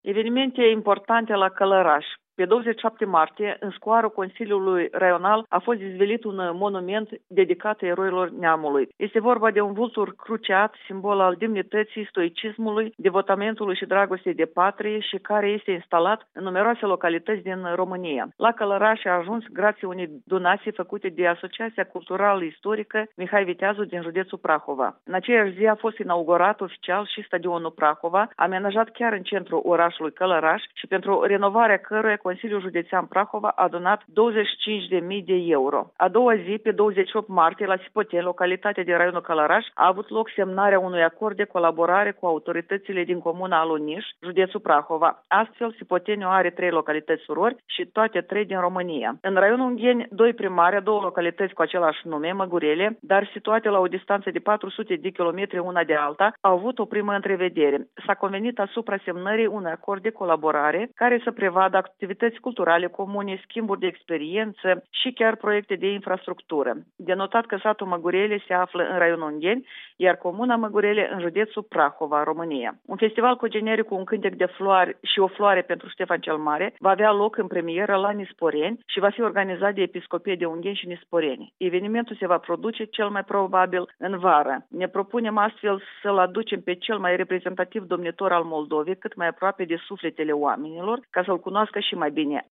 Evenimente importante la Călăraș. Pe 27 martie, în scoarul Consiliului Raional, a fost dezvăluit un monument dedicat eroilor neamului. Este vorba de un vultur cruciat, simbol al demnității, stoicismului, devotamentului și dragostei de patrie și care este instalat în numeroase localități din România. La Călăraș a ajuns grație unei donații făcute de Asociația Culturală Istorică Mihai Viteazu din județul Prahova. În aceeași zi a fost inaugurat oficial și stadionul Prahova, amenajat chiar în centrul orașului Călăraș și pentru renovarea căruia Consiliul Județean Prahova a donat 25.000 de euro. A doua zi, pe 28 martie, la Sipoteni, localitatea de raionul Călăraș, a avut loc semnarea unui acord de colaborare cu autoritățile din comuna Aluniș, județul Prahova. Astfel, Sipoteniu are 3 localități surori și toate 3 din România. În raionul Ungheni, 2 primari, 2 localități cu același nume, Măgurele, dar situate la o distanță de 400 de kilometri una de alta, au avut o primă întrevedere. S-a convenit asupra semnării unui acord de colaborare care să prevadă activități culturale comune, schimburi de experiență și chiar proiecte de infrastructură. De notat că satul Măgurele se află în raionul Ungheni, iar comuna Măgurele în județul Prahova, România. Un festival cu genericul Un cântec de floare și o floare pentru Ștefan cel Mare va avea loc în premieră la Nisporeni și va fi organizat de Episcopie de Ungheni și Nisporeni. Evenimentul se va produce cel mai probabil în vară. Ne propunem astfel să-l aducem pe cel mai reprezentativ domnitor al Moldovei cât mai aproape de sufletele oamenilor, ca să-l cunoască și mai bine